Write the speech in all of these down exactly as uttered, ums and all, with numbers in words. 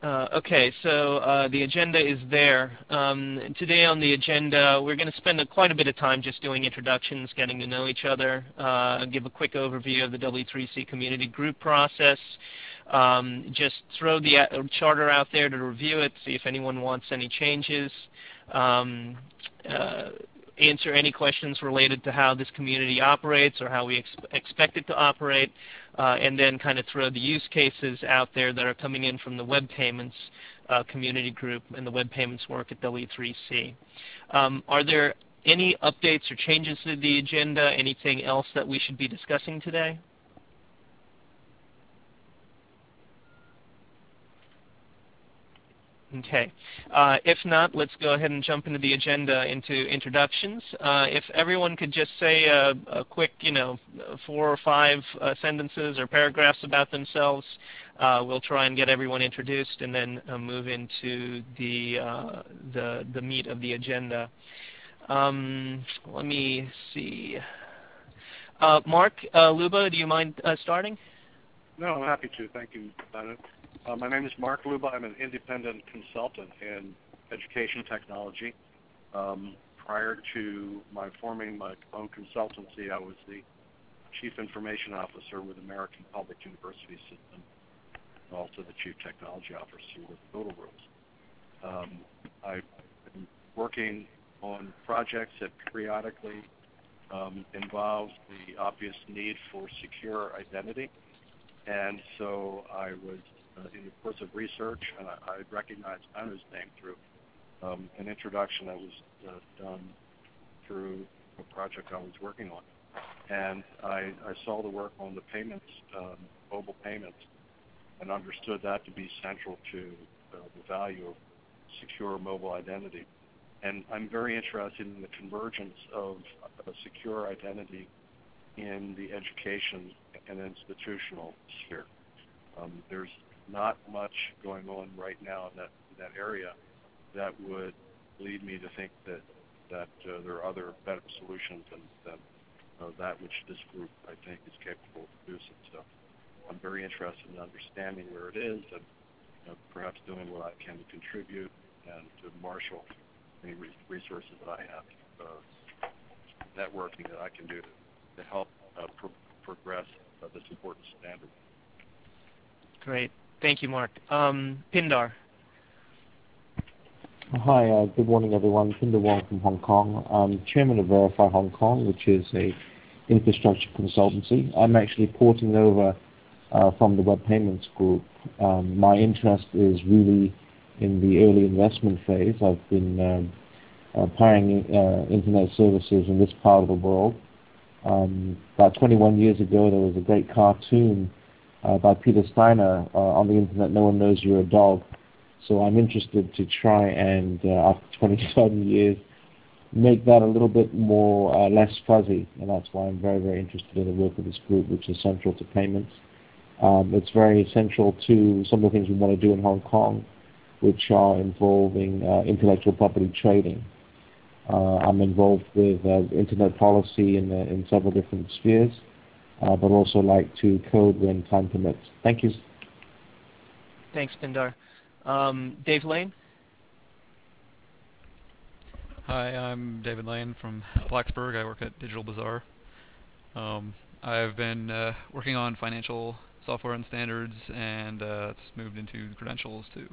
Uh, okay, so uh, the agenda is there. Um, today on the agenda, we're going to spend a, quite a bit of time just doing introductions, getting to know each other, uh, give a quick overview of the W three C community group process, um, just throw the uh, charter out there to review it, see if anyone wants any changes, um, uh, answer any questions related to how this community operates or how we ex expect it to operate, uh, and then kind of throw the use cases out there that are coming in from the web payments uh, community group and the web payments work at W three C. Um, are there any updates or changes to the agenda, anything else that we should be discussing today? Okay. Uh, if not, let's go ahead and jump into the agenda, into introductions. Uh, if everyone could just say a, a quick, you know, four or five uh, sentences or paragraphs about themselves, uh, we'll try and get everyone introduced and then uh, move into the, uh, the, the meat of the agenda. Um, let me see. Uh, Mark uh, Luba, do you mind uh, starting? No, I'm happy to. Thank you, Bennett. Uh, my name is Mark Luba. I'm an independent consultant in education technology. Um, prior to my forming my own consultancy, I was the Chief Information Officer with American Public University System, and also the Chief Technology Officer with Total Rules. Um, I've been working on projects that periodically um, involve the obvious need for secure identity. And so I was uh, in the course of research, and I, I recognized Anu's name through um, an introduction that was uh, done through a project I was working on. And I, I saw the work on the payments, um, mobile payments, and understood that to be central to uh, the value of secure mobile identity. And I'm very interested in the convergence of a secure identity in the education and institutional sphere. Um, there's not much going on right now in that, in that area that would lead me to think that, that uh, there are other better solutions than, than uh, that which this group, I think, is capable of producing. So I'm very interested in understanding where it is and you know, perhaps doing what I can to contribute and to marshal any re resources that I have, uh, networking that I can do to, to help uh, pro progress uh, this important standard. Great. Thank you, Mark. Um, Pindar. Hi, uh, good morning, everyone. Pindar Wong from Hong Kong. I'm chairman of Verify Hong Kong, which is a infrastructure consultancy. I'm actually porting over uh, from the Web Payments Group. Um, my interest is really in the early investment phase. I've been um, uh, powering uh, internet services in this part of the world. Um, about twenty-one years ago, there was a great cartoon uh, by Peter Steiner uh, on the internet, No One Knows You're a Dog. So I'm interested to try and, uh, after twenty-seven years, make that a little bit more, uh, less fuzzy. And that's why I'm very, very interested in the work of this group, which is central to payments. Um, it's very central to some of the things we want to do in Hong Kong, which are involving uh, intellectual property trading. Uh, I'm involved with uh, internet policy in, uh, in several different spheres, uh, but also like to code when time permits. Thank you. Thanks, Pindar. Um, Dave Lane? Hi, I'm David Lane from Blacksburg. I work at Digital Bazaar. Um, I've been uh, working on financial software and standards, and uh, it's moved into credentials too.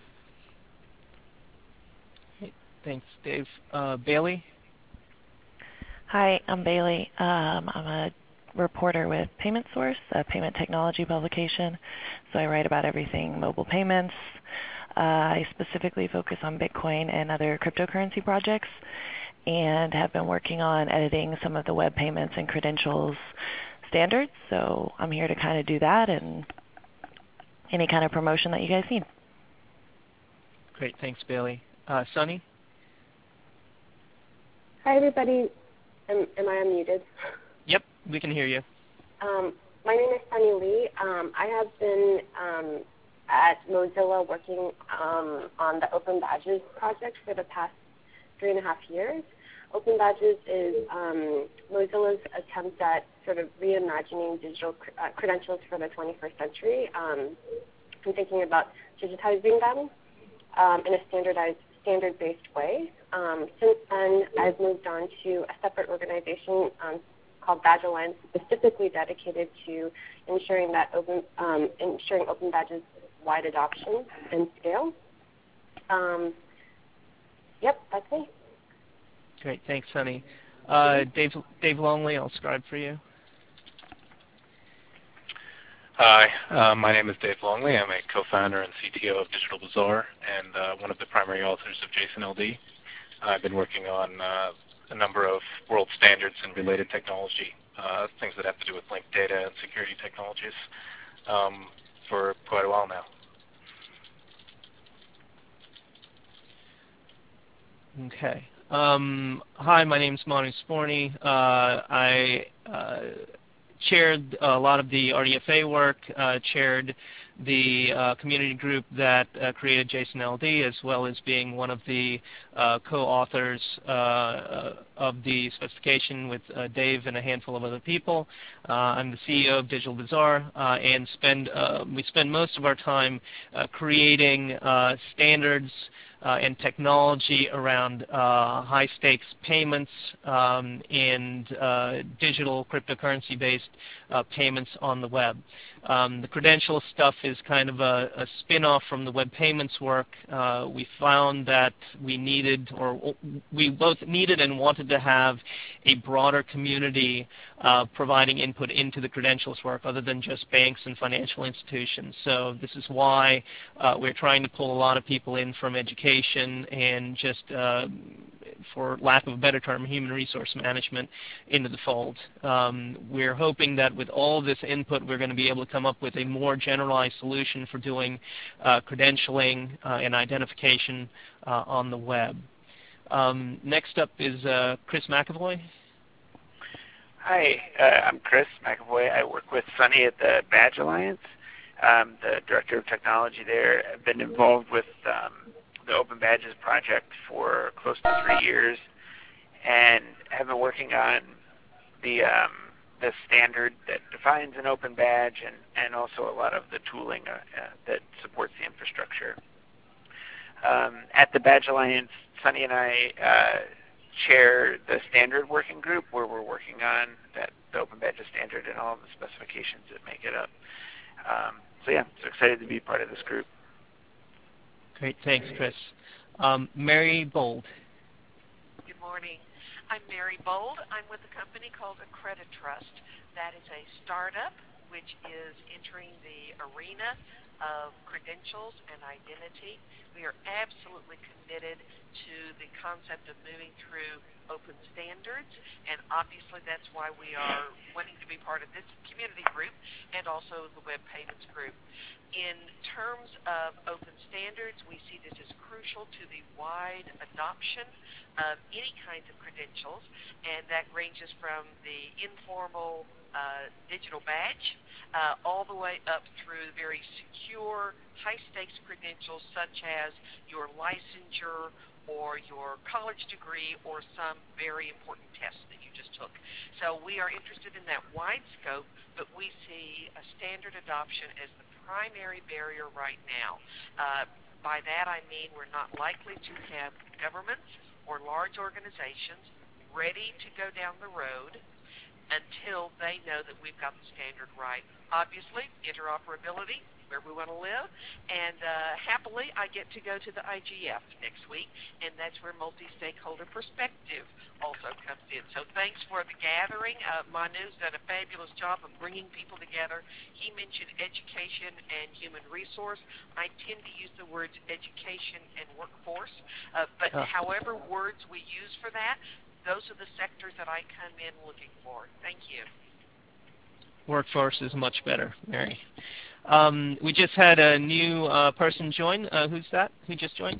Thanks, Dave. Uh, Bailey? Hi, I'm Bailey. Um, I'm a reporter with Payment Source, a payment technology publication. So I write about everything mobile payments. Uh, I specifically focus on Bitcoin and other cryptocurrency projects, and have been working on editing some of the web payments and credentials standards. So I'm here to kind of do that and any kind of promotion that you guys need. Great, thanks, Bailey. Uh, Sunny? Hi, everybody. Am, am I unmuted? Yep, we can hear you. Um, my name is Sunny Lee. Um, I have been um, at Mozilla working um, on the Open Badges project for the past three and a half years. Open Badges is um, Mozilla's attempt at sort of reimagining digital cr uh, credentials for the twenty-first century. Um, I'm thinking about digitizing them um, in a standardized, standard-based way. Um, since then, I've moved on to a separate organization um, called Badge Alliance, specifically dedicated to ensuring that open, um, ensuring Open Badge's wide adoption and scale. Um, yep, that's me. Great, thanks, Sunny. Uh, Dave, Dave Longley, I'll scribe for you. Hi, uh, my name is Dave Longley. I'm a co-founder and C T O of Digital Bazaar and uh, one of the primary authors of JSON L D. I've been working on uh, a number of world standards and related technology, uh, things that have to do with linked data and security technologies, um, for quite a while now. Okay. Um, hi, my name is Manu Sporny. Uh, I uh, chaired a lot of the R D F A work, uh, chaired the uh, community group that uh, created JSON L D, as well as being one of the uh, co-authors uh, of the specification with uh, Dave and a handful of other people. Uh, I'm the C E O of Digital Bazaar, uh, and spend uh, we spend most of our time uh, creating uh, standards Uh, and technology around uh, high-stakes payments um, and uh, digital cryptocurrency-based uh, payments on the web. Um, the credential stuff is kind of a, a spin-off from the web payments work. Uh, we found that we needed, or we both needed and wanted to have a broader community uh, providing input into the credentials work other than just banks and financial institutions. So this is why uh, we're trying to pull a lot of people in from education and just, uh, for lack of a better term, human resource management into the fold. Um, we're hoping that with all of this input, we're going to be able to come up with a more generalized solution for doing uh, credentialing uh, and identification uh, on the web. Um, next up is uh, Chris McAvoy. Hi, uh, I'm Chris McAvoy. I work with Sunny at the Badge Alliance. I'm the Director of Technology there. I've been involved with um, the Open Badges project for close to three years and have been working on the um, the standard that defines an open badge and, and also a lot of the tooling uh, uh, that supports the infrastructure. Um, at the Badge Alliance, Sunny and I uh, chair the standard working group where we're working on that the Open Badges standard and all of the specifications that make it up. Um, so yeah, so excited to be part of this group. Great, thanks, Chris. Um, Mary Bold. Good morning. I'm Mary Bold. I'm with a company called Accreditrust. That is a startup which is entering the arena of credentials and identity. We are absolutely committed to the concept of moving through open standards, and obviously that's why we are wanting to be part of this community group and also the web payments group. In terms of open standards, we see this as crucial to the wide adoption of any kinds of credentials, and that ranges from the informal uh, digital badge uh, all the way up through very secure, high-stakes credentials such as your licensure or your college degree or some very important test that you just took. So we are interested in that wide scope, but we see a standard adoption as the primary barrier right now. Uh, by that I mean we're not likely to have governments or large organizations ready to go down the road until they know that we've got the standard right. Obviously, interoperability, where we want to live, and uh, happily I get to go to the I G F next week, and that's where multi-stakeholder perspective also comes in. So thanks for the gathering. Uh, Manu's done a fabulous job of bringing people together. He mentioned education and human resource. I tend to use the words education and workforce, uh, but oh. however words we use for that, those are the sectors that I come in looking for. Thank you. Workforce is much better, Mary. Um, we just had a new uh, person join. Uh, who's that? Who just joined?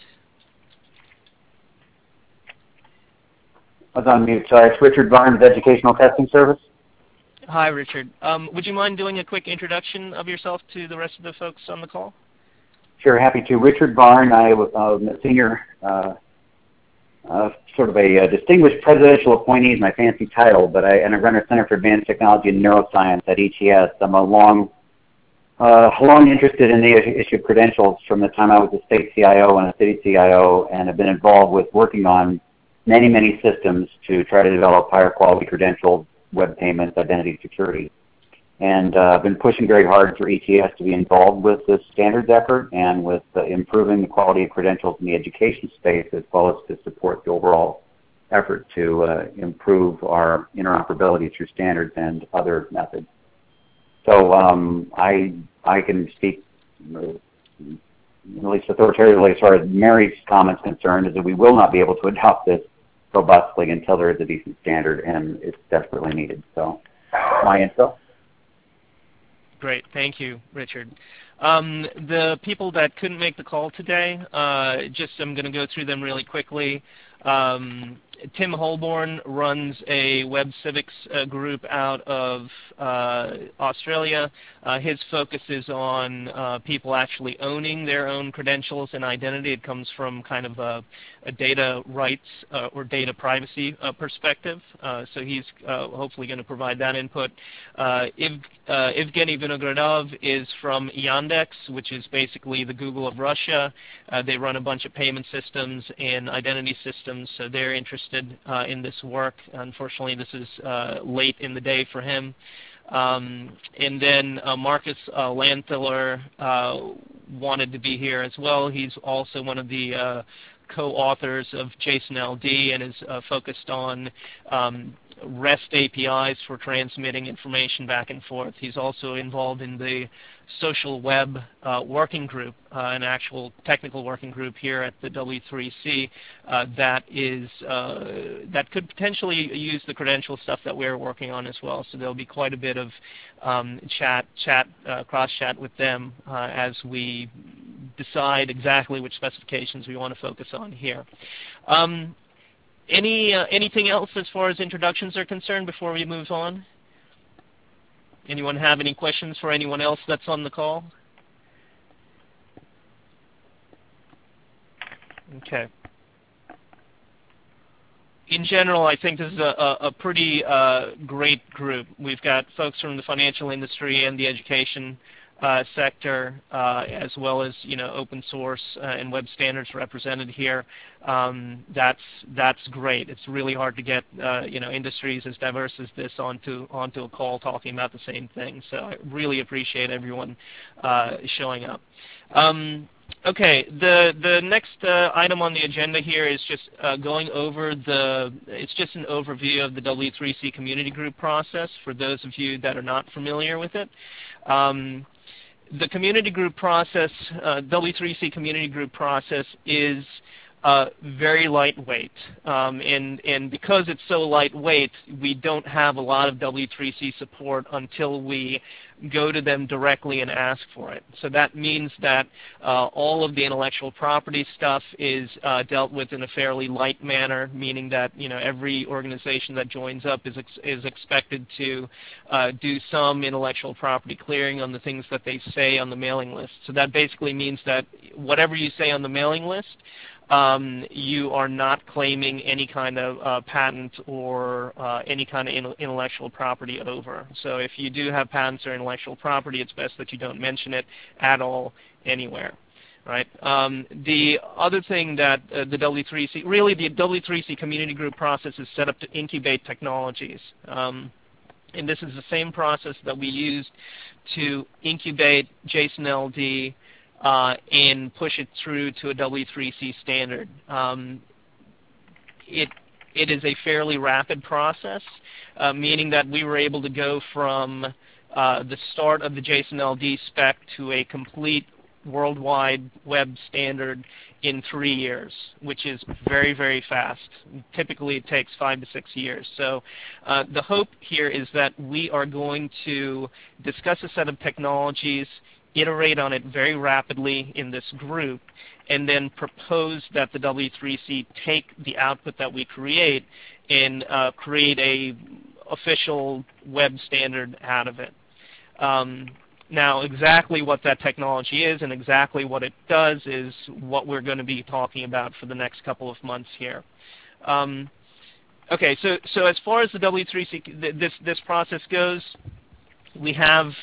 I was on mute. Sorry, it's Richard Barnes, Educational Testing Service. Hi, Richard. Um, would you mind doing a quick introduction of yourself to the rest of the folks on the call? Sure, happy to. Richard Barnes, I was um, a senior, uh, uh, sort of a, a distinguished presidential appointee is my fancy title, but I, and I run a Center for Advanced Technology and Neuroscience at H E S. I'm a long uh, long interested in the issue of credentials from the time I was a state C I O and a city C I O, and have been involved with working on many, many systems to try to develop higher quality credentials, web payments, identity security. And uh, I've been pushing very hard for E T S to be involved with this standards effort and with uh, improving the quality of credentials in the education space, as well as to support the overall effort to uh, improve our interoperability through standards and other methods. So um, I I can speak uh, at least authoritatively as far as Mary's comments concerned, is that we will not be able to adopt this robustly until there is a decent standard, and it's desperately needed. So my info. Great, thank you, Richard. Um, the people that couldn't make the call today, uh, just I'm going to go through them really quickly. Um, Tim Holborn runs a web civics uh, group out of uh, Australia. Uh, his focus is on uh, people actually owning their own credentials and identity. It comes from kind of a, a data rights uh, or data privacy uh, perspective. Uh, so he's uh, hopefully going to provide that input. Uh, Ev uh, Evgeny Vinogradov is from Yandex, which is basically the Google of Russia. Uh, they run a bunch of payment systems and identity systems, so they're interested Uh, in this work. Unfortunately, this is uh, late in the day for him. Um, and then uh, Marcus uh, Landtiller uh, wanted to be here as well. He's also one of the uh, co-authors of JSON L D and is uh, focused on um, REST A P Is for transmitting information back and forth. He's also involved in the social web uh, working group, uh, an actual technical working group here at the W three C uh, that is uh, that could potentially use the credential stuff that we're working on as well. So there'll be quite a bit of um, chat, chat, uh, cross chat with them uh, as we decide exactly which specifications we want to focus on here. Um, Any uh, anything else as far as introductions are concerned before we move on? Anyone have any questions for anyone else that's on the call? Okay. In general, I think this is a, a, a pretty uh, great group. We've got folks from the financial industry and the education Uh, sector, uh, as well as you know open source uh, and web standards represented here. Um, that's that's great. It's really hard to get uh, you know industries as diverse as this onto onto a call talking about the same thing. So I really appreciate everyone uh, showing up. Um, okay, the the next uh, item on the agenda here is just uh, going over the. It's just an overview of the W three C community group process for those of you that are not familiar with it. Um, The community group process, uh, W three C community group process, is uh, very lightweight, um, and and because it's so lightweight, we don't have a lot of W three C support until we go to them directly and ask for it. So that means that uh, all of the intellectual property stuff is uh, dealt with in a fairly light manner, meaning that you know every organization that joins up is ex is expected to uh, do some intellectual property clearing on the things that they say on the mailing list. So that basically means that whatever you say on the mailing list, Um, you are not claiming any kind of uh, patent or uh, any kind of in intellectual property over. So if you do have patents or intellectual property, it's best that you don't mention it at all anywhere. Right. Um, the other thing that uh, the W three C, really the W three C community group process is set up to incubate technologies. Um, and this is the same process that we used to incubate JSON L D Uh, and push it through to a W three C standard. Um, it, it is a fairly rapid process, uh, meaning that we were able to go from uh, the start of the JSON L D spec to a complete worldwide web standard in three years, which is very, very fast. Typically, it takes five to six years. So uh, the hope here is that we are going to discuss a set of technologies, iterate on it very rapidly in this group, and then propose that the W three C take the output that we create and uh, create a official web standard out of it. Um, now, exactly what that technology is and exactly what it does is what we're going to be talking about for the next couple of months here. Um, okay, so so as far as the W three C th this this process goes, we have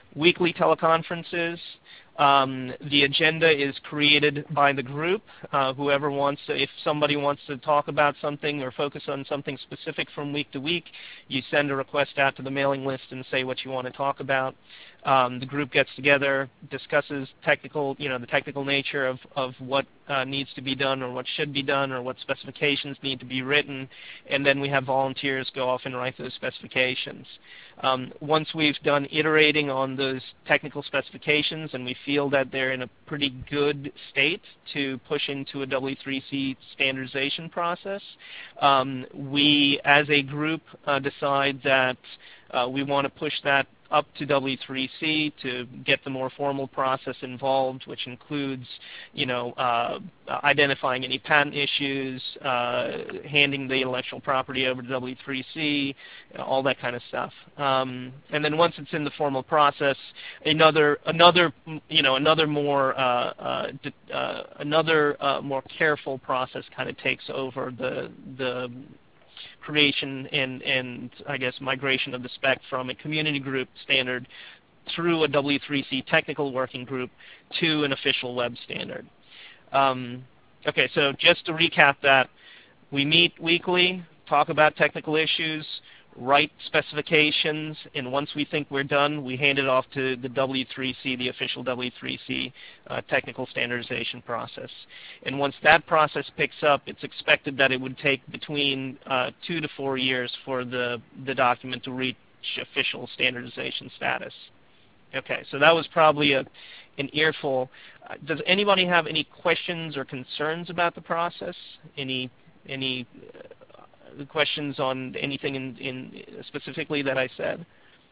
weekly teleconferences. Um, the agenda is created by the group. Uh, whoever wants to, if somebody wants to talk about something or focus on something specific from week to week, you send a request out to the mailing list and say what you want to talk about. Um, the group gets together, discusses technical, you know, the technical nature of, of what uh, needs to be done or what should be done or what specifications need to be written, and then we have volunteers go off and write those specifications. Um, once we've done iterating on those technical specifications and we feel that they're in a pretty good state to push into a W three C standardization process, um, we as a group uh, decide that uh, we want to push that up to W three C to get the more formal process involved, which includes, you know, uh, identifying any patent issues, uh, handing the intellectual property over to W three C, all that kind of stuff. Um, and then once it's in the formal process, another, another, you know, another more, uh, uh, uh, another uh, more careful process kind of takes over the the. creation and, and I guess migration of the spec from a community group standard through a W three C technical working group to an official web standard. Um, okay, so just to recap that, we meet weekly, talk about technical issues, write specifications, and once we think we're done, we hand it off to the W three C, the official W three C uh, technical standardization process. And once that process picks up, it's expected that it would take between uh, two to four years for the, the document to reach official standardization status. Okay, so that was probably a, an earful. Uh, does anybody have any questions or concerns about the process? Any, any uh, questions on anything in, in specifically that I said?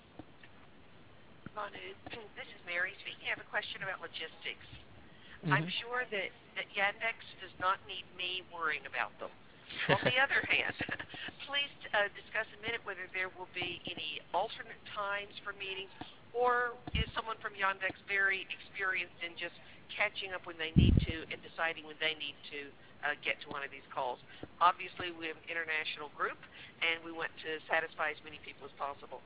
Manu, this is Mary speaking. I have a question about logistics. Mm-hmm. I'm sure that, that Yandex does not need me worrying about them. On the other hand, please uh, discuss a minute whether there will be any alternate times for meetings, or is someone from Yandex very experienced in just catching up when they need to and deciding when they need to uh, get to one of these calls? Obviously, we have an international group, and we want to satisfy as many people as possible.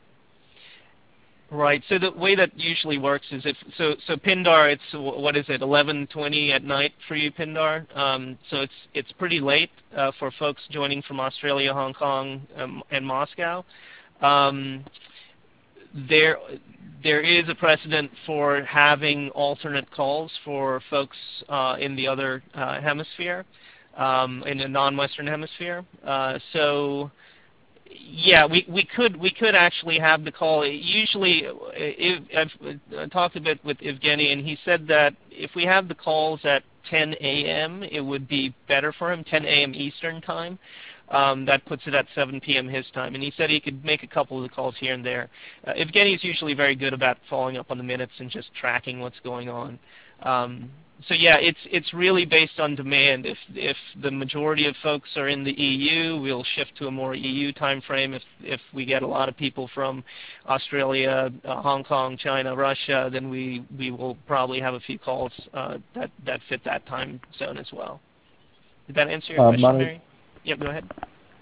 Right. So the way that usually works is if so. So Pindar, it's what is it, eleven twenty at night for you, Pindar? Um, so it's it's pretty late uh, for folks joining from Australia, Hong Kong, um, and Moscow. Um, there there is a precedent for having alternate calls for folks uh, in the other uh, hemisphere, um, in the non-Western hemisphere. Uh, so. Yeah, we we could we could actually have the call. Usually, if, I've talked a bit with Evgeny, and he said that if we have the calls at ten A M, it would be better for him, ten A M Eastern time. Um, that puts it at seven P M his time, and he said he could make a couple of the calls here and there. Uh, Evgeny is usually very good about following up on the minutes and just tracking what's going on. Um, So yeah, it's it's really based on demand. If if the majority of folks are in the E U, we'll shift to a more E U time frame. If if we get a lot of people from Australia, uh, Hong Kong, China, Russia, then we we will probably have a few calls uh, that that fit that time zone as well. Did that answer your uh, question, Manu, Mary? Yep, go ahead.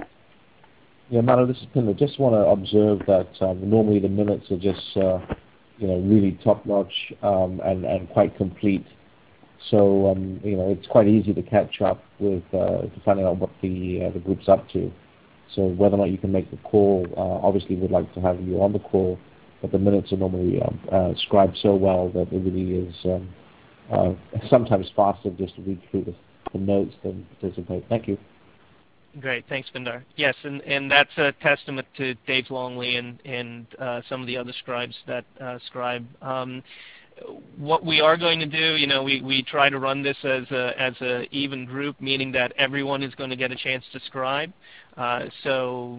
Yeah, Manu, this is Pinder. Just want to observe that um, normally the minutes are just uh, you know really top notch um, and and quite complete. So um, you know it's quite easy to catch up with uh, to finding out what the uh, the group's up to. So whether or not you can make the call, uh, obviously we'd like to have you on the call, but the minutes are normally um, uh, scribed so well that it really is um, uh, sometimes faster just to read through the, the notes than participate. Thank you. Great, thanks, Pindar. Yes, and, and that's a testament to Dave Longley and and uh, some of the other scribes that uh, scribe. Um, What we are going to do, you know, we, we try to run this as a as a even group, meaning that everyone is going to get a chance to scribe. Uh, so,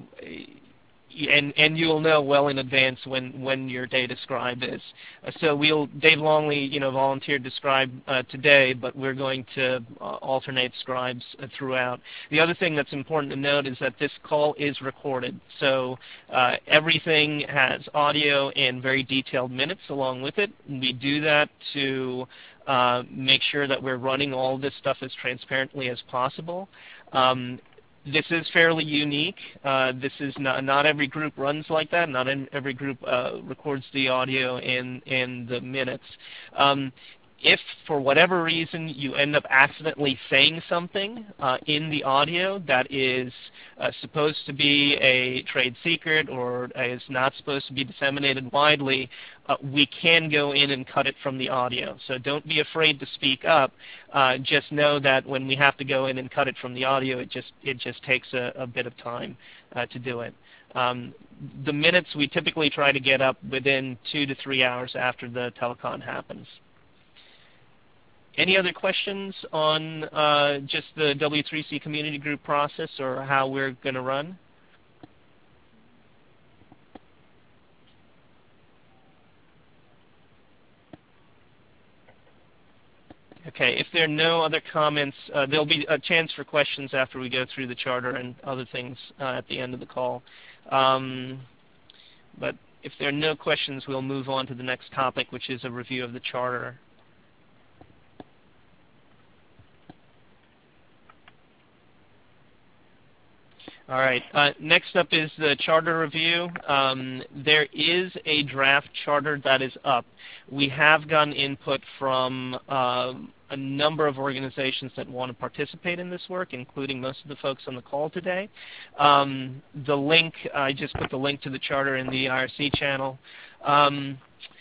and and you'll know well in advance when when your day to scribe is. Uh, so we'll Dave Longley, you know, volunteered to scribe uh, today, but we're going to uh, alternate scribes uh, throughout. The other thing that's important to note is that this call is recorded, so uh, everything has audio and very detailed minutes along with it. We do that to uh, make sure that we're running all this stuff as transparently as possible. Um, this is fairly unique. Uh, this is not, not every group runs like that. Not in, every group uh, records the audio and, and the minutes. Um, if for whatever reason you end up accidentally saying something uh, in the audio that is uh, supposed to be a trade secret or is not supposed to be disseminated widely, uh, we can go in and cut it from the audio. So don't be afraid to speak up. Uh, just know that when we have to go in and cut it from the audio, it just it just takes a, a bit of time uh, to do it. Um, the minutes we typically try to get up within two to three hours after the telecon happens. Any other questions on uh, just the W three C community group process or how we're going to run? Okay, if there are no other comments, uh, there'll be a chance for questions after we go through the charter and other things uh, at the end of the call. Um, but if there are no questions, we'll move on to the next topic, which is a review of the charter. All right. Uh, next up is the charter review. Um, there is a draft charter that is up. We have gotten input from um, a number of organizations that want to participate in this work, including most of the folks on the call today. Um, the link, I just put the link to the charter in the I R C channel. Um,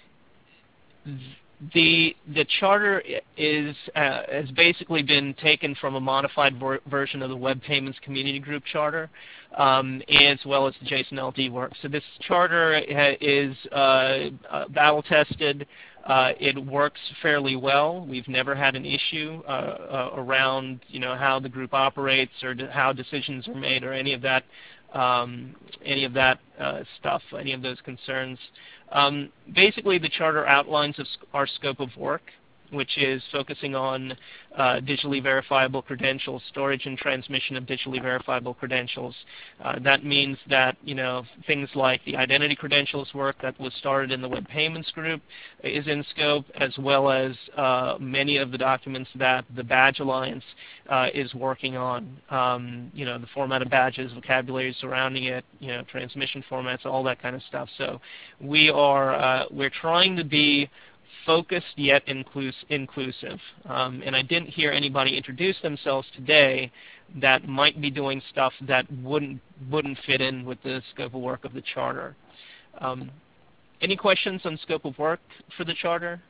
The the charter is uh, has basically been taken from a modified ver version of the Web Payments Community Group charter, um, as well as the JSON L D work. So this charter is uh, uh, battle tested. Uh, it works fairly well. We've never had an issue uh, uh, around you know how the group operates or how decisions are made or any of that um, any of that uh, stuff, any of those concerns. Um, basically, the charter outlines of sc our scope of work, which is focusing on uh, digitally verifiable credentials, storage and transmission of digitally verifiable credentials. Uh, that means that you know things like the identity credentials work that was started in the Web Payments Group is in scope, as well as uh, many of the documents that the Badge Alliance uh, is working on. Um, you know, the format of badges, vocabulary surrounding it, you know, transmission formats, all that kind of stuff. So we are uh, we're trying to be focused yet inclus inclusive. Um, and I didn't hear anybody introduce themselves today that might be doing stuff that wouldn't wouldn't fit in with the scope of work of the charter. Um, any questions on scope of work for the charter?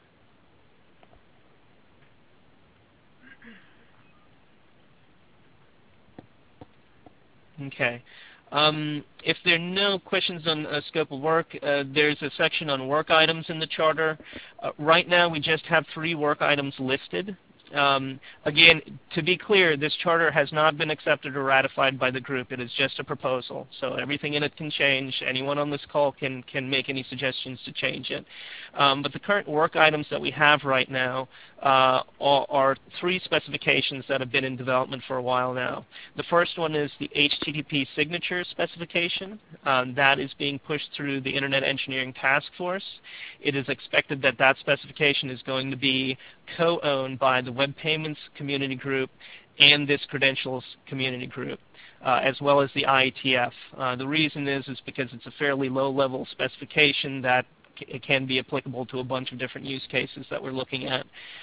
Okay. Um, if there are no questions on uh, scope of work, uh, there's a section on work items in the charter. Uh, right now we just have three work items listed. Um, again, to be clear, this charter has not been accepted or ratified by the group. It is just a proposal, so everything in it can change. Anyone on this call can, can make any suggestions to change it. Um, but the current work items that we have right now uh, are, are three specifications that have been in development for a while now. The first one is the H T T P signature specification. Um, that is being pushed through the Internet Engineering Task Force. It is expected that that specification is going to be co-owned by the Web Payments Community Group and this Credentials Community Group, uh, as well as the I E T F. Uh, the reason is is because it's a fairly low-level specification that c can be applicable to a bunch of different use cases that we're looking at.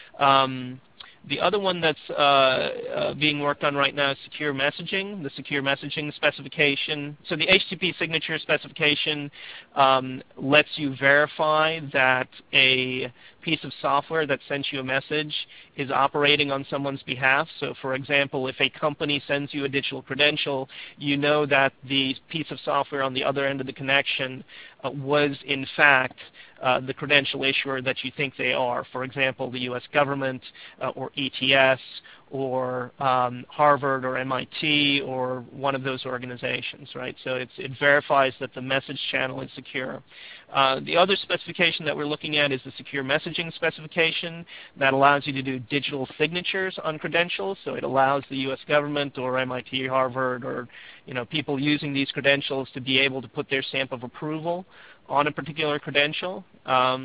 Um, The other one that's uh, uh, being worked on right now is secure messaging, the secure messaging specification. So the H T T P signature specification um, lets you verify that a piece of software that sends you a message is operating on someone's behalf. So for example, if a company sends you a digital credential, you know that the piece of software on the other end of the connection uh, was in fact Uh, the credential issuer that you think they are. For example, the U S government uh, or E T S or um, Harvard or M I T or one of those organizations, right? So it's, it verifies that the message channel is secure. Uh, the other specification that we're looking at is the secure messaging specification that allows you to do digital signatures on credentials. So it allows the U S government or M I T, Harvard, or you know people using these credentials to be able to put their stamp of approval on a particular credential. Um,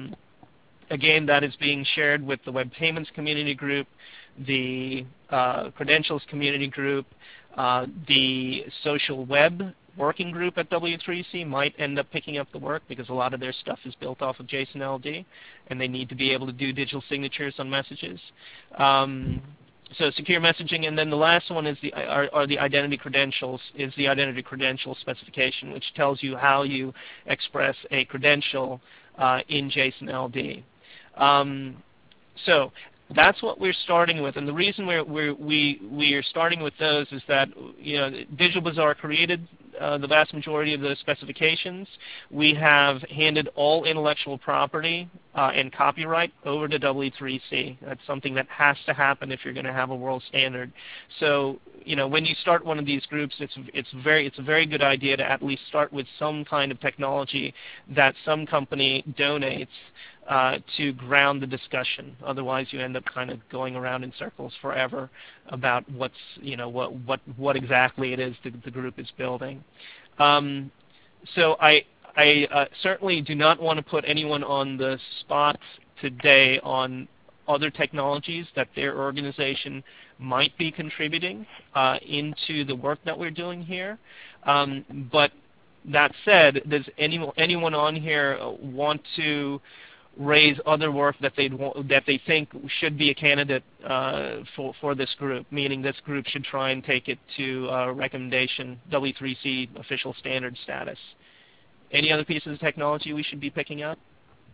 again, that is being shared with the Web Payments Community Group, the uh, Credentials Community Group, Uh, the social web working group at W three C might end up picking up the work because a lot of their stuff is built off of JSON L D, and they need to be able to do digital signatures on messages. Um, so secure messaging, and then the last one is the are, are the identity credentials. Is the identity credential specification, which tells you how you express a credential uh, in JSON L D. Um, so that's what we're starting with, and the reason we're, we're, we we are starting with those is that you know Digital Bazaar created uh, the vast majority of those specifications. We have handed all intellectual property uh, and copyright over to W three C. That's something that has to happen if you're going to have a world standard. So you know when you start one of these groups, it's it's very it's a very good idea to at least start with some kind of technology that some company donates Uh, to ground the discussion. Otherwise, you end up kind of going around in circles forever about what's you know what what what exactly it is the, the group is building. Um, so I I uh, certainly do not want to put anyone on the spot today on other technologies that their organization might be contributing uh, into the work that we're doing here. Um, but that said, does anyone anyone on here want to raise other work that they that they think should be a candidate uh, for for this group? Meaning, this group should try and take it to uh, recommendation W three C official standard status. Any other pieces of technology we should be picking up?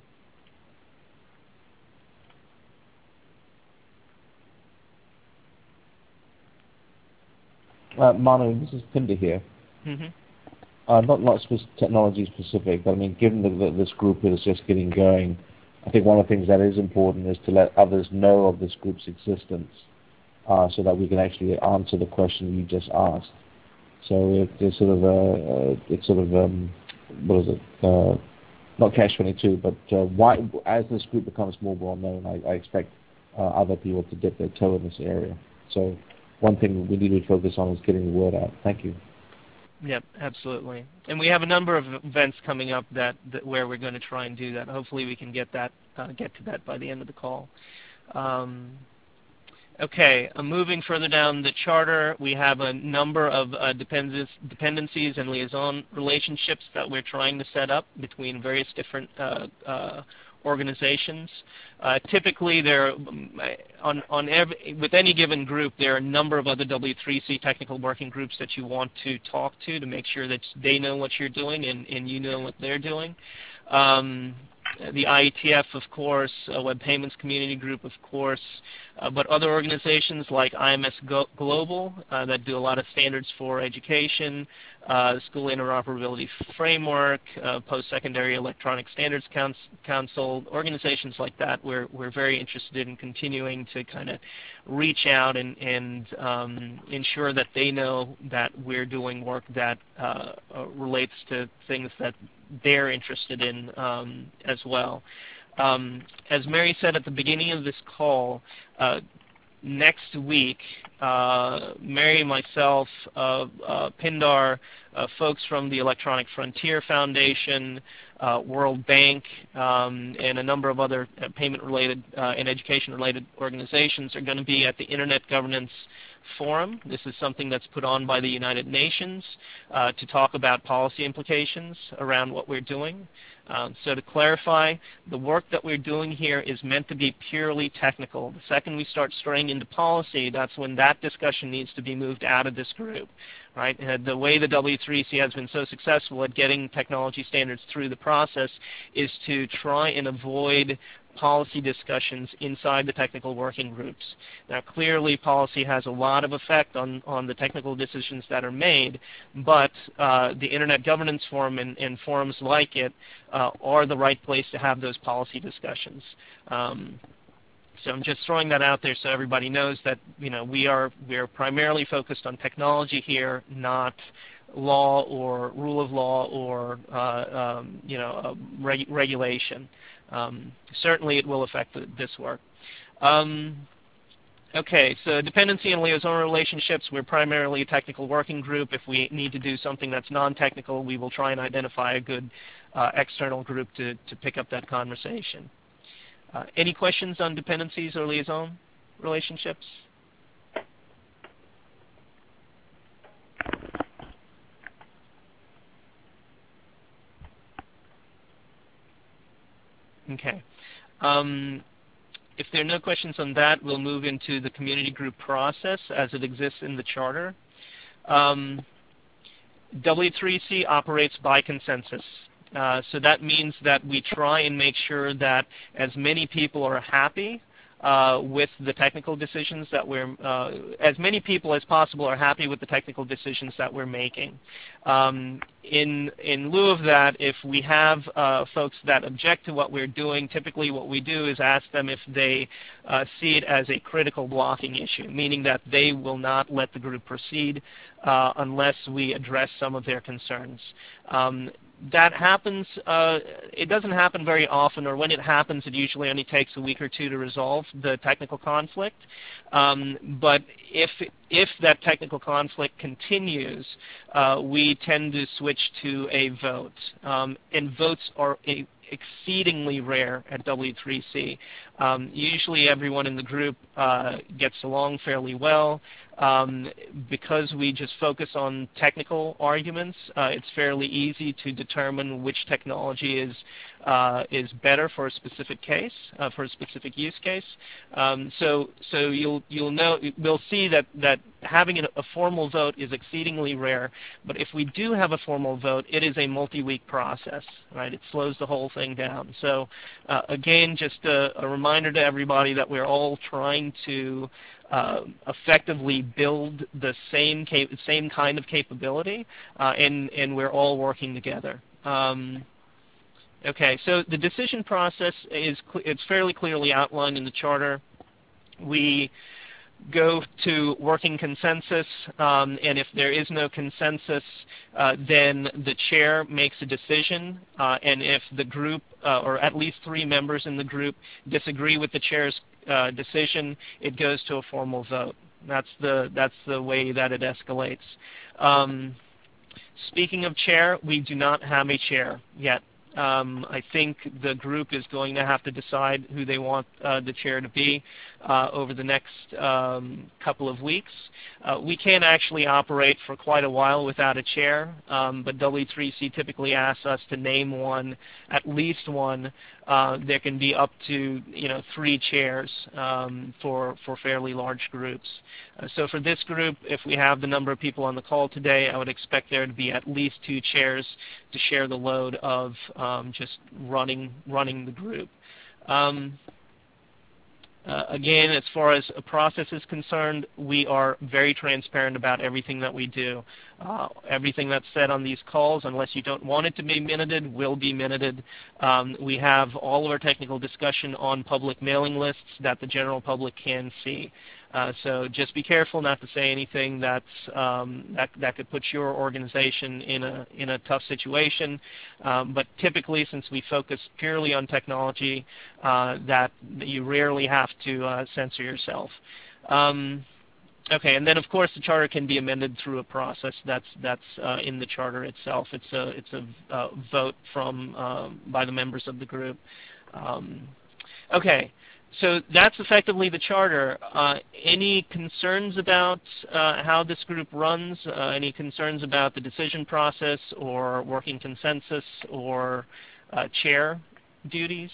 Uh, Manu, this is Pinder here. Mm-hmm. Uh, not not spe- technology specific, but I mean, given that, that this group is just getting going, I think one of the things that is important is to let others know of this group's existence, uh, so that we can actually answer the question you just asked. So it, it's sort of a, uh, it's sort of um, what is it? Uh, not catch twenty-two, but uh, why? As this group becomes more well known, I, I expect uh, other people to dip their toe in this area. So one thing we need to focus on is getting the word out. Thank you. Yep, absolutely. And we have a number of events coming up that, that where we're going to try and do that. Hopefully, we can get that uh, get to that by the end of the call. Um, okay, uh, moving further down the charter, we have a number of uh, dependencies, dependencies and liaison relationships that we're trying to set up between various different uh, uh, organizations. Uh, typically, there on on every, with any given group, there are a number of other W three C technical working groups that you want to talk to to make sure that they know what you're doing and, and you know what they're doing. Um, the I E T F, of course, uh, Web Payments Community Group, of course, uh, but other organizations like I M S Go Global uh, that do a lot of standards for education, uh, School Interoperability Framework, uh, Post-Secondary Electronic Standards Council, organizations like that. We're we're very interested in continuing to kind of reach out and and um, ensure that they know that we're doing work that uh, uh, relates to things that they're interested in um, as well. Um, as Mary said at the beginning of this call, uh, next week, uh, Mary, myself, uh, uh, Pindar, uh, folks from the Electronic Frontier Foundation, uh, World Bank, um, and a number of other uh, payment-related uh, and education-related organizations are going to be at the Internet Governance Forum. This is something that's put on by the United Nations uh, to talk about policy implications around what we're doing. Um, so to clarify, the work that we're doing here is meant to be purely technical. The second we start straying into policy, that's when that discussion needs to be moved out of this group. Right? Uh, the way the W three C has been so successful at getting technology standards through the process is to try and avoid policy discussions inside the technical working groups. Now, clearly, policy has a lot of effect on, on the technical decisions that are made, but uh, the Internet Governance Forum and, and forums like it uh, are the right place to have those policy discussions. Um, So I'm just throwing that out there so everybody knows that you know we are we are primarily focused on technology here, not law or rule of law or uh, um, you know uh, reg regulation. Um, certainly, it will affect the, this work. Um, okay, so dependency and liaison relationships. We're primarily a technical working group. If we need to do something that's non-technical, we will try and identify a good uh, external group to to pick up that conversation. Uh, any questions on dependencies or liaison relationships? Okay. Um, if there are no questions on that, we'll move into the community group process as it exists in the charter. Um, W three C operates by consensus. Uh, so that means that we try and make sure that as many people are happy uh, with the technical decisions that we're, uh, as many people as possible are happy with the technical decisions that we're making. Um, in, in lieu of that, if we have uh, folks that object to what we're doing, typically what we do is ask them if they uh, see it as a critical blocking issue, meaning that they will not let the group proceed uh, unless we address some of their concerns. Um, That happens, uh, it doesn't happen very often, or when it happens, it usually only takes a week or two to resolve the technical conflict. Um, but if, if that technical conflict continues, uh, we tend to switch to a vote. Um, and votes are a, exceedingly rare at W three C. Um, usually everyone in the group uh, gets along fairly well. Um, because we just focus on technical arguments, uh, it's fairly easy to determine which technology is uh, is better for a specific case, uh, for a specific use case. Um, so, so you'll you'll know we'll see that that having a formal vote is exceedingly rare. But if we do have a formal vote, it is a multi-week process, right? It slows the whole thing down. So, uh, again, just a, a reminder to everybody that we're all trying to Uh, effectively build the same cap same kind of capability, uh, and and we're all working together. Um, okay, so the decision process is it's fairly clearly outlined in the charter. We go to working consensus, um, and if there is no consensus, uh, then the chair makes a decision, uh, and if the group, uh, or at least three members in the group, disagree with the chair's uh, decision, it goes to a formal vote. That's the, that's the way that it escalates. Um, speaking of chair, we do not have a chair yet. Um, I think the group is going to have to decide who they want uh, the chair to be uh, over the next um, couple of weeks. Uh, we can actually operate for quite a while without a chair, um, but W three C typically asks us to name one, at least one. Uh, there can be up to you know three chairs um, for for fairly large groups. Uh, so for this group, if we have the number of people on the call today, I would expect there to be at least two chairs to share the load of um, just running running the group. Um, Uh, again, as far as a process is concerned, we are very transparent about everything that we do. Uh, everything that's said on these calls, unless you don't want it to be minuted, will be minuted. Um, we have all of our technical discussion on public mailing lists that the general public can see. Uh, so just be careful not to say anything that's, um, that, that could put your organization in a, in a tough situation. Um, but typically, since we focus purely on technology, uh, that you rarely have to uh, censor yourself. Um, okay, and then of course the charter can be amended through a process that's, that's uh, in the charter itself. It's a, it's a uh, vote from, um, by the members of the group. Um, okay. So that's effectively the charter. Uh, any concerns about uh, how this group runs? Uh, any concerns about the decision process or working consensus or uh, chair duties?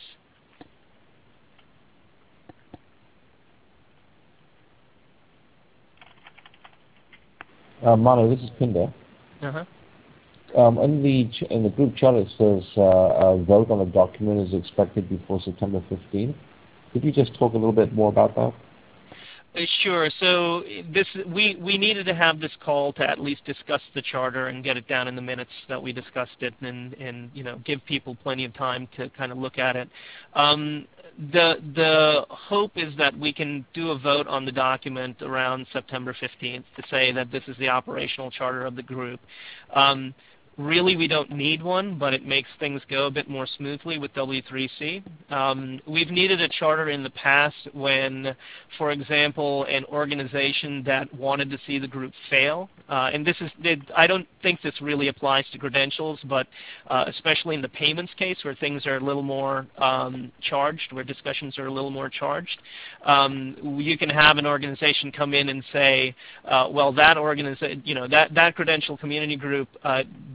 Uh, Manu, this is Pinder. Uh-huh. Um, in the ch in the group charter, it says uh, a vote on the document is expected before September fifteenth. Could you just talk a little bit more about that? Uh, sure. So this we we needed to have this call to at least discuss the charter and get it down in the minutes that we discussed it, and and you know give people plenty of time to kind of look at it. Um, the the hope is that we can do a vote on the document around September fifteenth to say that this is the operational charter of the group. Um, Really, we don't need one, but it makes things go a bit more smoothly with W three C. Um, we've needed a charter in the past when, for example, an organization that wanted to see the group fail, uh, and this is, I don't think this really applies to credentials, but uh, especially in the payments case where things are a little more um, charged, where discussions are a little more charged, um, you can have an organization come in and say, uh, well, that organization, you know, that, that credential community group uh,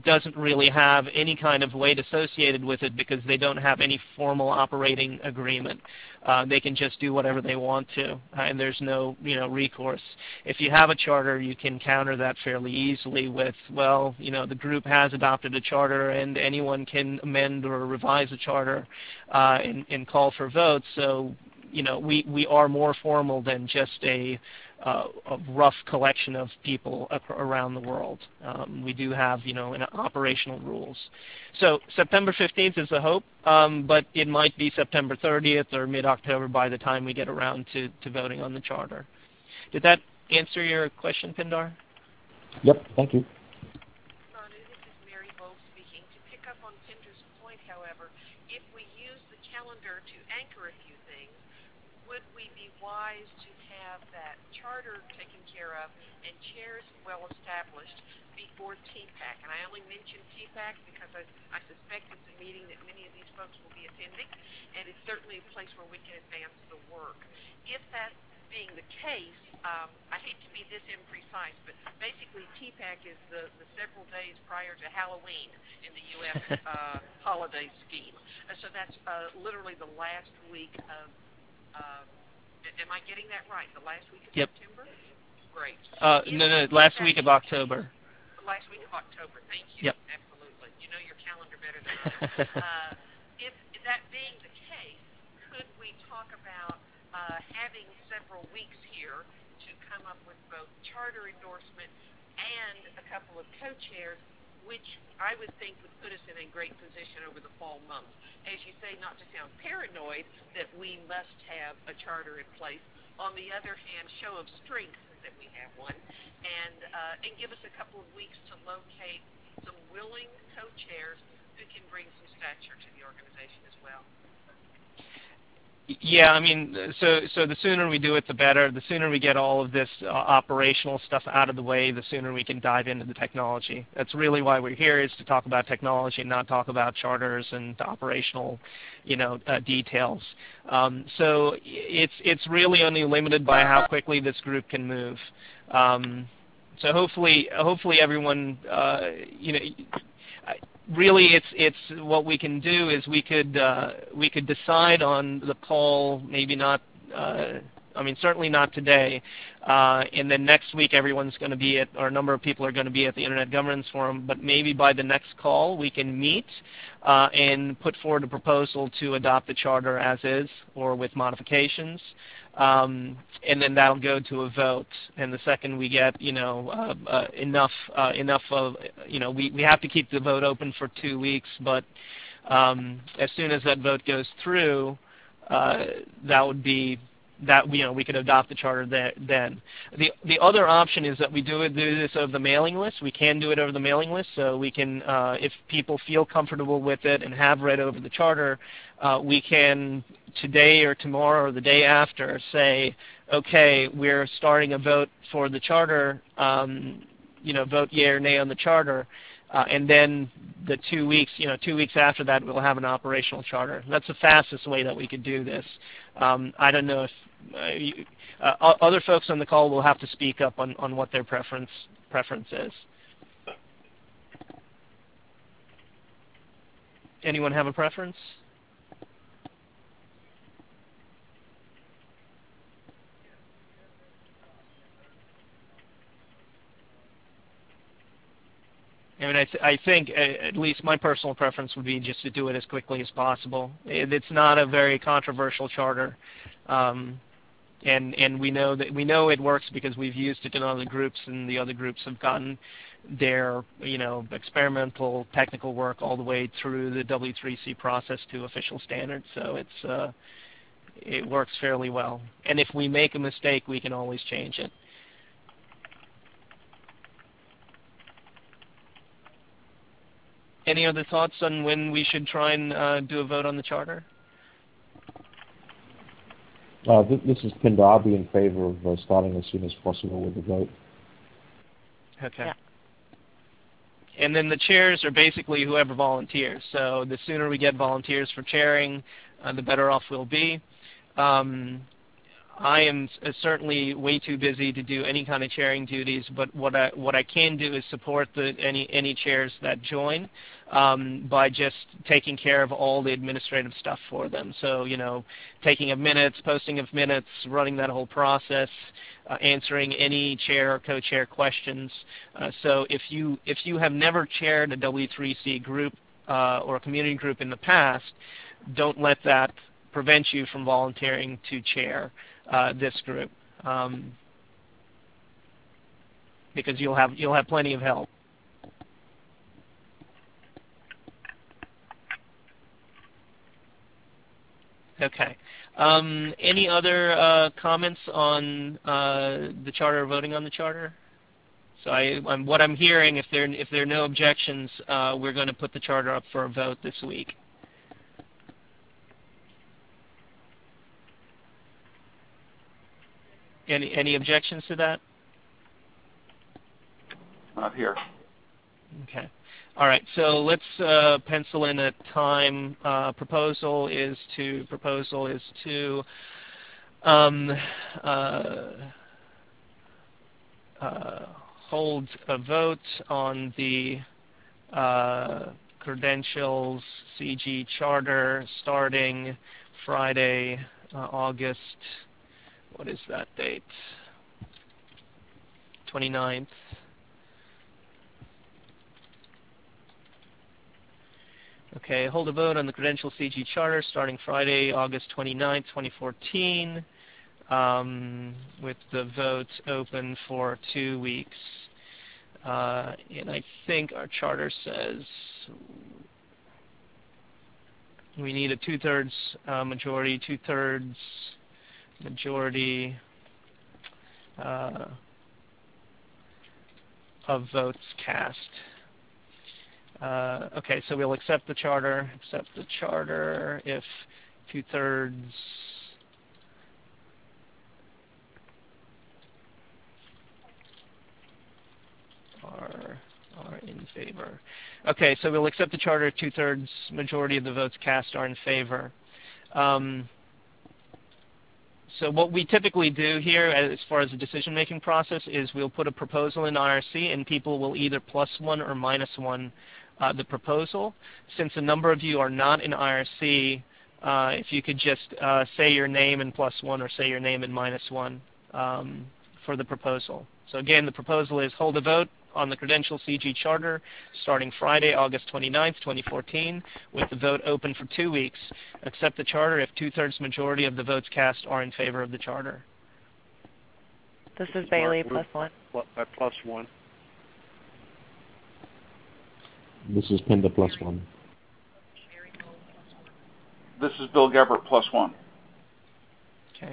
doesn't really have any kind of weight associated with it because they don't have any formal operating agreement. Uh, they can just do whatever they want to, uh, and there's no, you know, recourse. If you have a charter, you can counter that fairly easily with, well, you know, the group has adopted a charter, and anyone can amend or revise a charter uh, and, and call for votes. So, you know, we, we are more formal than just a, uh, a rough collection of people around the world. Um, we do have, you know, an operational rules. So September fifteenth is the hope, um, but it might be September thirtieth or mid-October by the time we get around to, to voting on the charter. Did that answer your question, Pindar? Yep, thank you. Manu, this is Mary Bold speaking. To pick up on Pinder's point, however, if we use the calendar to anchor a few things, would we be wise to have that charter taken care of and chairs well established before T PAC? And I only mention T PAC because I, I suspect it's a meeting that many of these folks will be attending, and it's certainly a place where we can advance the work. If that being the case, um, I hate to be this imprecise, but basically T PAC is the, the several days prior to Halloween in the U S uh, holiday scheme. Uh, so that's uh, literally the last week of, uh, am I getting that right, the last week of yep. September? Great. Uh, no, no, last week of October. Last week of October, thank you. Yep. Absolutely. You know your calendar better than I. uh, if that being the case, could we talk about uh, having several weeks here to come up with both charter endorsement and a couple of co-chairs, which I would think would put us in a great position over the fall months. As you say, not to sound paranoid that we must have a charter in place. On the other hand, show of strength that we have one, and uh, and give us a couple of weeks to locate some willing co-chairs who can bring some stature to the organization as well. Yeah, I mean, so so the sooner we do it, the better. The sooner we get all of this uh, operational stuff out of the way, the sooner we can dive into the technology. That's really why we're here, is to talk about technology, not talk about charters and operational, you know, uh, details. Um, so it's it's really only limited by how quickly this group can move. Um, so hopefully, hopefully everyone, uh, you know. Really, it's it's what we can do is we could uh, we could decide on the call, maybe not. Uh, I mean, certainly not today. Uh, and then next week, everyone's going to be at, or a number of people are going to be at the Internet Governance Forum. But maybe by the next call, we can meet uh, and put forward a proposal to adopt the charter as is, or with modifications. Um, and then that'll go to a vote. And the second we get, you know, uh, uh, enough, uh, enough of, you know, we, we have to keep the vote open for two weeks. But um, as soon as that vote goes through, uh, that would be that you know we could adopt the charter there, then. The the other option is that we do it do this over the mailing list. We can do it over the mailing list, so we can, uh, if people feel comfortable with it and have read over the charter, uh, we can today or tomorrow or the day after say, okay, we're starting a vote for the charter. Um, you know, vote yea or nay on the charter. Uh, and then the two weeks, you know, two weeks after that, we'll have an operational charter. That's the fastest way that we could do this. Um, I don't know if uh, you, uh, other folks on the call will have to speak up on, on what their preference preference is. Anyone have a preference? I mean, I, th I think uh, at least my personal preference would be just to do it as quickly as possible. It, it's not a very controversial charter, um, and and we know that we know it works because we've used it in other groups, and the other groups have gotten their you know experimental technical work all the way through the W three C process to official standards. So it's uh, it works fairly well. And if we make a mistake, we can always change it. Any other thoughts on when we should try and uh, do a vote on the charter? Uh, th this is Pindar. I'll be in favor of uh, starting as soon as possible with the vote. Okay. Yeah. And then the chairs are basically whoever volunteers. So the sooner we get volunteers for chairing, uh, the better off we'll be. Um, I am s- certainly way too busy to do any kind of chairing duties, but what I what I can do is support the any any chairs that join um, by just taking care of all the administrative stuff for them. So you know, taking of minutes, posting of minutes, running that whole process, uh, answering any chair or co-chair questions. Uh, so if you if you have never chaired a W three C group uh, or a community group in the past, don't let that prevent you from volunteering to chair uh, this group, um, because you'll have you'll have plenty of help. Okay. Um, any other uh, comments on uh, the charter or voting on the charter? So I, I'm, what I'm hearing, if there if there are no objections, uh, we're going to put the charter up for a vote this week. Any any objections to that? Not here. Okay. All right. So let's uh, pencil in a time. Uh, proposal is to proposal is to um, uh, uh, hold a vote on the uh, credentials C G charter starting Friday, uh, August. What is that date? twenty-ninth. Okay, hold a vote on the Credential C G Charter starting Friday, August twenty-ninth, twenty fourteen, um, with the vote open for two weeks. Uh, and I think our charter says we need a two-thirds uh, majority, two-thirds majority uh, of votes cast. Uh, okay, so we'll accept the charter, accept the charter if two-thirds are, are in favor. Okay, so we'll accept the charter if two-thirds majority of the votes cast are in favor. Um, So what we typically do here as far as the decision-making process is we'll put a proposal in I R C and people will either plus one or minus one uh, the proposal. Since a number of you are not in I R C, uh, if you could just uh, say your name and plus one or say your name and minus one um, for the proposal. So again, the proposal is hold a vote on the Credential C G Charter starting Friday, August twenty-ninth, twenty fourteen, with the vote open for two weeks. Accept the charter if two-thirds majority of the votes cast are in favor of the charter. This is Bailey, plus one. Uh, plus one. This is Pinder, plus one. This is Bill Gebert, plus one. Okay.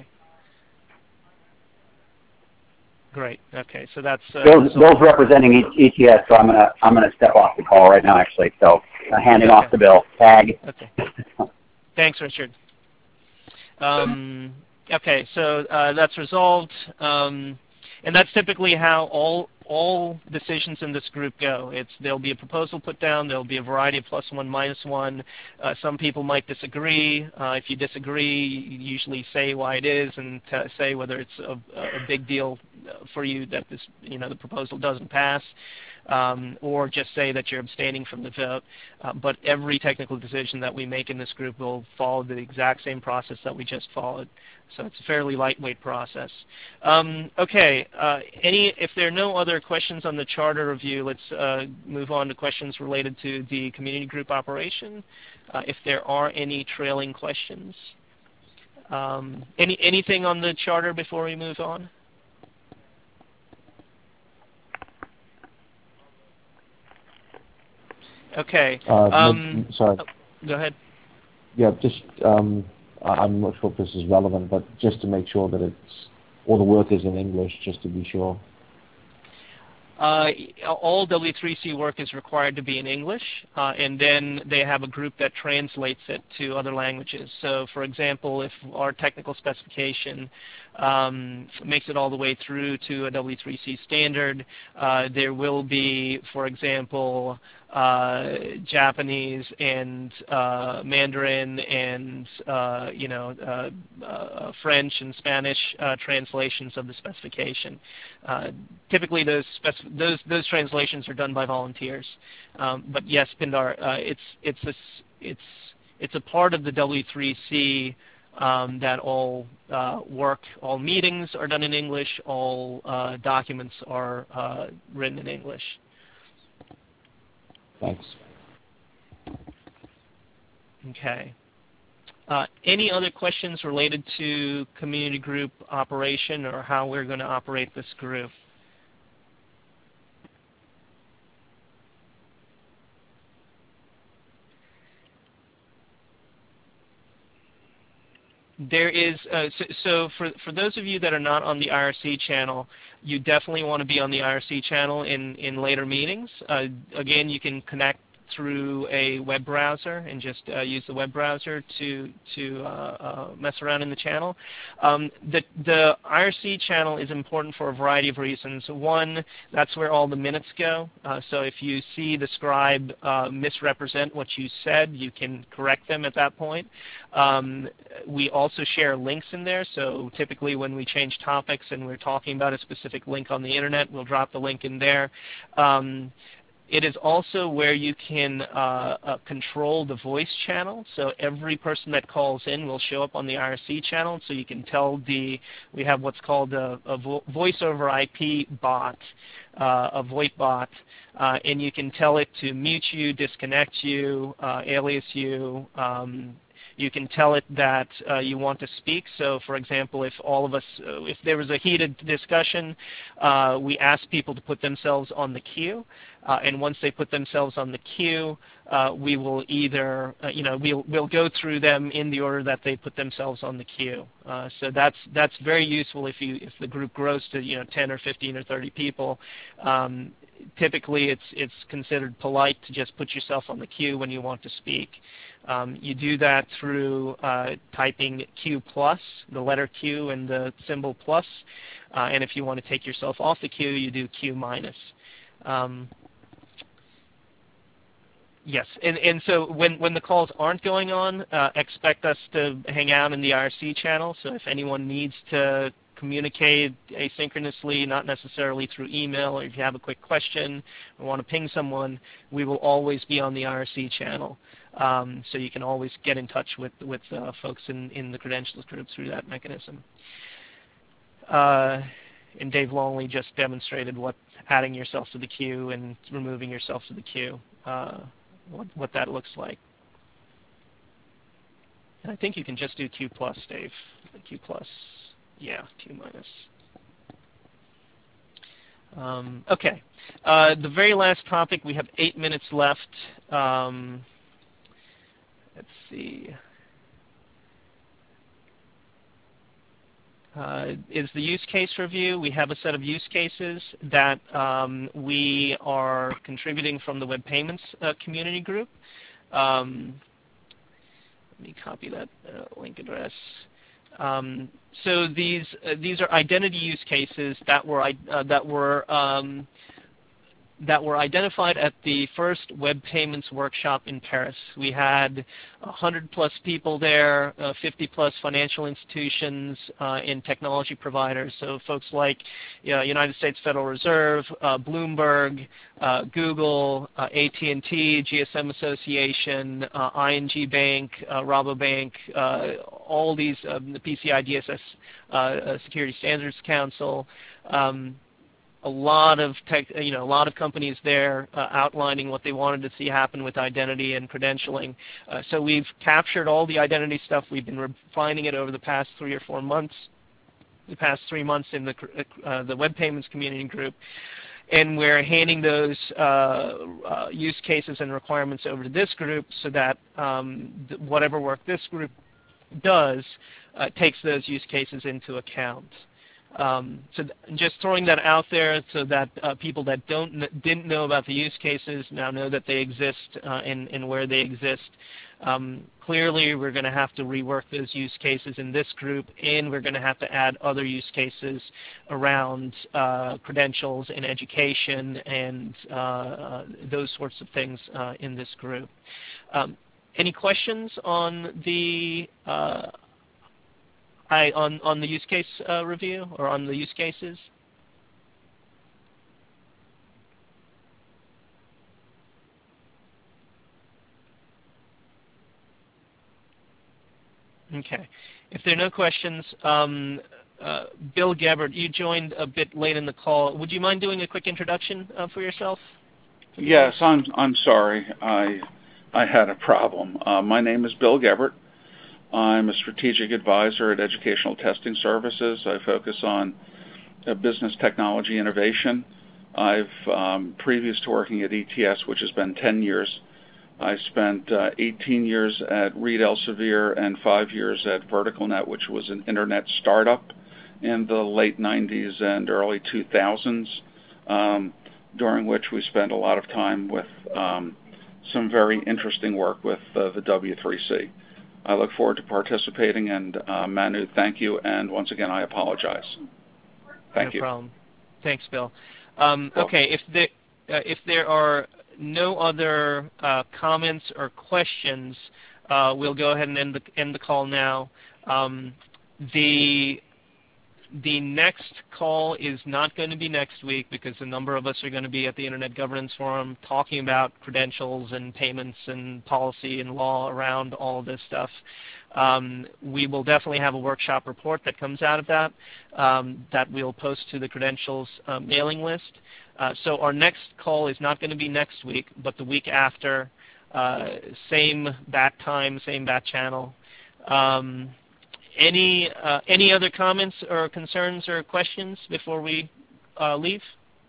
Great. Okay, so that's uh, Bill's, Bill's representing E T S, so I'm gonna I'm gonna step off the call right now. Actually, so uh, handing okay. off to Bill. Tag. Okay. Thanks, Richard. Um, okay, so uh, that's resolved, um, and that's typically how all all decisions in this group go. It's there'll be a proposal put down. There'll be a variety of plus one, minus one. Uh, some people might disagree. Uh, if you disagree, you usually say why it is and t say whether it's a, a big deal for you that this, you know, the proposal doesn't pass, um, or just say that you're abstaining from the vote. Uh, but every technical decision that we make in this group will follow the exact same process that we just followed. So it's a fairly lightweight process. Um, okay, uh, any, if there are no other questions on the charter review, let's uh, move on to questions related to the community group operation. Uh, if there are any trailing questions. Um, any, anything on the charter before we move on? Okay. Uh, um, no, sorry. Oh, go ahead. Yeah, just um, I'm not sure if this is relevant, but just to make sure that it's all the work is in English, just to be sure. Uh, all W three C work is required to be in English, uh, and then they have a group that translates it to other languages. So, for example, if our technical specification um, makes it all the way through to a W three C standard. Uh, there will be, for example, uh, Japanese and uh, Mandarin and uh, you know uh, uh, French and Spanish uh, translations of the specification. Uh, typically, those spec- those those translations are done by volunteers. Um, but yes, Pindar, uh, it's it's a it's it's a part of the W three C. Um, that all uh, work, all meetings are done in English, all uh, documents are uh, written in English. Thanks. Okay. Uh, any other questions related to community group operation or how we're going to operate this group? There is, uh, so, so for, for those of you that are not on the I R C channel, you definitely want to be on the I R C channel in, in later meetings. Uh, again, you can connect through a web browser and just uh, use the web browser to, to uh, uh, mess around in the channel. Um, the, the I R C channel is important for a variety of reasons. One, that's where all the minutes go. Uh, so if you see the scribe uh, misrepresent what you said, you can correct them at that point. Um, we also share links in there, so typically when we change topics and we're talking about a specific link on the internet, we'll drop the link in there. Um, It is also where you can uh, uh, control the voice channel. So every person that calls in will show up on the I R C channel. So you can tell the, we have what's called a, a vo voice over I P bot, uh, a VoIP bot, uh, and you can tell it to mute you, disconnect you, uh, alias you. Um, You can tell it that uh, you want to speak. So, for example, if all of us, uh, if there was a heated discussion, uh, we ask people to put themselves on the queue. Uh, and once they put themselves on the queue, uh, we will either, uh, you know, we'll we'll go through them in the order that they put themselves on the queue. Uh, so that's that's very useful if you if the group grows to you know ten or fifteen or thirty people. Um, typically, it's it's considered polite to just put yourself on the queue when you want to speak. Um, you do that through uh, typing Q plus, the letter Q and the symbol plus. Uh, and if you want to take yourself off the queue, you do Q minus. Um, yes, and, and so when, when the calls aren't going on, uh, expect us to hang out in the I R C channel. So if anyone needs to communicate asynchronously, not necessarily through email, or if you have a quick question or want to ping someone, we will always be on the I R C channel. Um, so you can always get in touch with, with uh, folks in, in the credentials group through that mechanism. Uh, and Dave Longley just demonstrated what adding yourself to the queue and removing yourself to the queue, uh, what, what that looks like. And I think you can just do Q plus, Dave. Q plus. Yeah, Q minus. Um, okay. Uh, the very last topic, we have eight minutes left. Um, let's see. Uh, is the use case review. We have a set of use cases that um, we are contributing from the Web Payments uh, community group. Um, let me copy that uh, link address. Um, so these uh, these are identity use cases that were uh, that were um, that were identified at the first Web Payments workshop in Paris. We had one hundred plus people there, uh, fifty plus financial institutions uh, and technology providers. So folks like you know, United States Federal Reserve, uh, Bloomberg, uh, Google, uh, A T and T, G S M Association, uh, I N G Bank, uh, Rabobank, uh, all these, um, the P C I D S S uh, uh, Security Standards Council. Um, A lot of tech, you know, a lot of companies there uh, outlining what they wanted to see happen with identity and credentialing. Uh, so we've captured all the identity stuff. We've been refining it over the past three or four months, the past three months in the uh, the Web Payments community group, and we're handing those uh, uh, use cases and requirements over to this group so that um, th whatever work this group does uh, takes those use cases into account. Um, so th just throwing that out there so that uh, people that don't kn didn't know about the use cases now know that they exist uh, and, and where they exist. Um, clearly, we're going to have to rework those use cases in this group, and we're going to have to add other use cases around uh, credentials and education and uh, uh, those sorts of things uh, in this group. Um, any questions on the uh, I, on, on the use case uh, review or on the use cases? Okay. If there are no questions, um, uh, Bill Gabbert, you joined a bit late in the call. Would you mind doing a quick introduction uh, for yourself? Yes, I'm I'm sorry. I I had a problem. Uh, my name is Bill Gabbert. I'm a strategic advisor at Educational Testing Services. I focus on uh, business technology innovation. I've, um, previous to working at E T S, which has been ten years, I spent uh, eighteen years at Reed Elsevier and five years at VerticalNet, which was an internet startup in the late nineties and early two thousands, um, during which we spent a lot of time with um, some very interesting work with uh, the W three C. I look forward to participating, and uh, Manu, thank you, and once again, I apologize. Thank no you. No problem. Thanks, Bill. Um, okay, if there, uh, if there are no other uh, comments or questions, uh, we'll go ahead and end the, end the call now. Um, the The next call is not going to be next week because a number of us are going to be at the Internet Governance Forum talking about credentials and payments and policy and law around all of this stuff. Um, we will definitely have a workshop report that comes out of that um, that we'll post to the credentials uh, mailing list. Uh, so our next call is not going to be next week, but the week after, uh, same bat time, same bat channel. Um, Any uh, any other comments or concerns or questions before we uh, leave?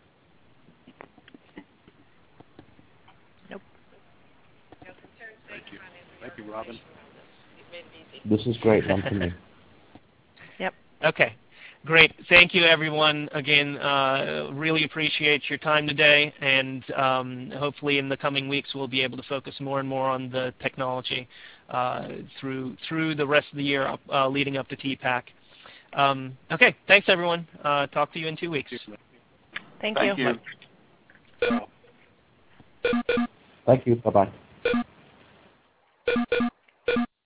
Nope. No concerns. Thank you. Thank you, Robin. This is great, none for me. Yep. Okay. Great. Thank you, everyone. Again, uh, really appreciate your time today, and um, hopefully in the coming weeks we'll be able to focus more and more on the technology uh, through through the rest of the year up, uh, leading up to T PAC. Um, okay. Thanks, everyone. Uh, talk to you in two weeks. Thank, Thank you. you. Thank you. Bye-bye.